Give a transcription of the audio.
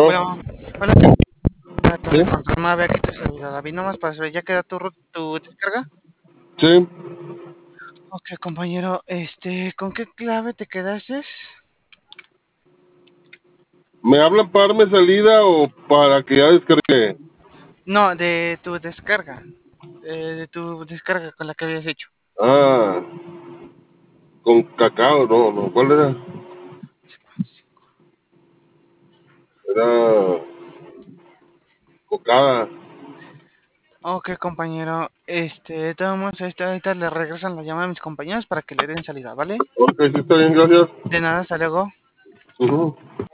Hola, ¿No? hola, ¿qué tal? ¿Sí? De confirmar, vea que te saluda David, nomás para saber, ¿ya queda tu descarga? Sí. Ok, compañero, ¿con qué clave te quedaste? ¿Me hablan para darme salida o para que ya descargue? No, de tu descarga, de tu descarga con la que habías hecho. Ah, con cacao, no, ¿cuál era? Era cocada. Ok, compañero, de todos modos, ahorita le regresan la llamada a mis compañeros para que le den salida, ¿vale? Ok, sí está bien, gracias. De nada, hasta luego. Ujú.